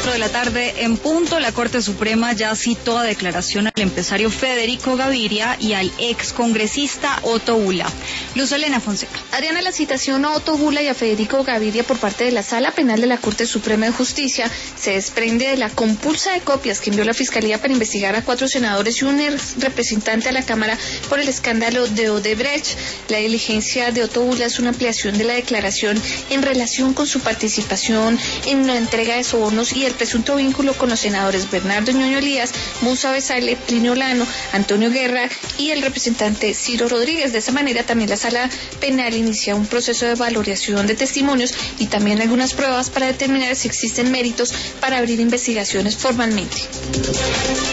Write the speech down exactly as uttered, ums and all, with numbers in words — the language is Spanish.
cuatro de la tarde en punto, la Corte Suprema ya citó a declaración al empresario Federico Gaviria y al excongresista Otto Bula. Luz Elena Fonseca. Adriana, la citación a Otto Bula y a Federico Gaviria por parte de la Sala Penal de la Corte Suprema de Justicia se desprende de la compulsa de copias que envió la Fiscalía para investigar a cuatro senadores y un ex representante a la Cámara por el escándalo de Odebrecht. La diligencia de Otto Bula es una ampliación de la declaración en relación con su participación en la entrega de sobornos y el presunto vínculo con los senadores Bernardo Ñoño Elías, Musa Besale, Plinio Lano, Antonio Guerra y el representante Ciro Rodríguez. De esa manera también la Sala Penal inicia un proceso de valoración de testimonios y también algunas pruebas para determinar si existen méritos para abrir investigaciones formalmente.